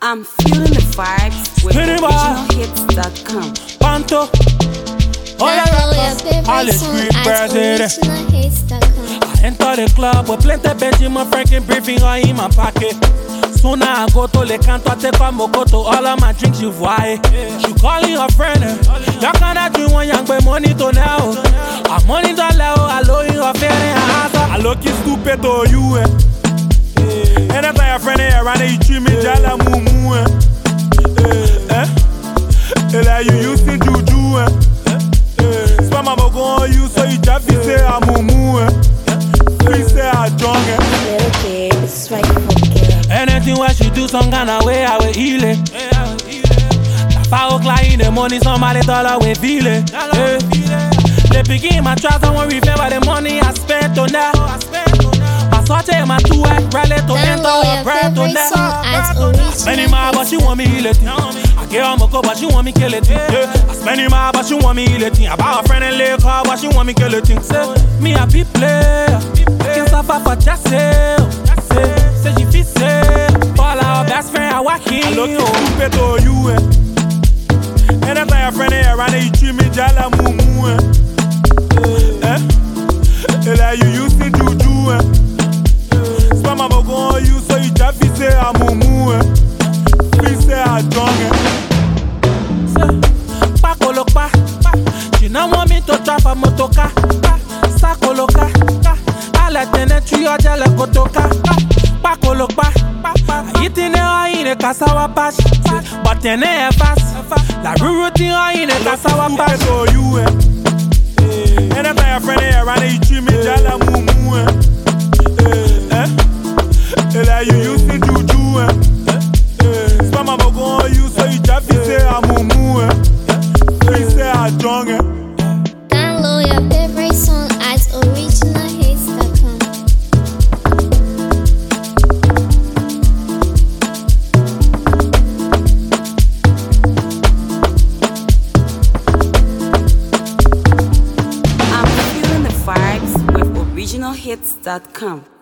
I'm feeling the vibes with originalhits.com. Panto. All the street birds I enter the club with plenty bitch in my freaking briefing or in my pocket. Soon I go to le canto, I take on Mokoto, all of my drinks you voy. She calling her friend, y'all can't drink one young boy money to now. I'm money to allow, I low in her fair I look you stupid to you, and if I friend here around you treat me jala mumu, like you used to juju, spam my go on you so you just say I'm mumu, please say I'm drunk. Little kid, it's right for Anything where she do some kind of way, I will heal it. 5 o'clock in the morning, somebody thought I will feel it. They begin my trust, I won't remember the money I spent on that. I saw take my 2X rally to enter her breath on that. Spending my but she want me heal it. I get on my go, but she want me kill it. I spending my but she want me heal it. I buy a friend and lay car, but she want me kill it. Say, me a big player, I can't suffer for just sale. Say she fit say, all our best friend are walking. I look stupid to you, and if I friend here around you treat me jala mumu, like you used to juju, spam my go on you so you just fit say I'm mumu, please say I'm drunk. Pakoloka, she no want me to trap a motoka. Sakoloka, I let the net you jala kotoka. Pakoloka, eating in a cassava patch, but then a fast. La routine in a cassava patch. So you, and if I friend here around you treat me jala mumu, like you used to juju, spam my go on you so you just say I'm mumu, please say I'm drunk. Download your favorite song at originalhits.com. I'm feeling the vibes with originalhits.com.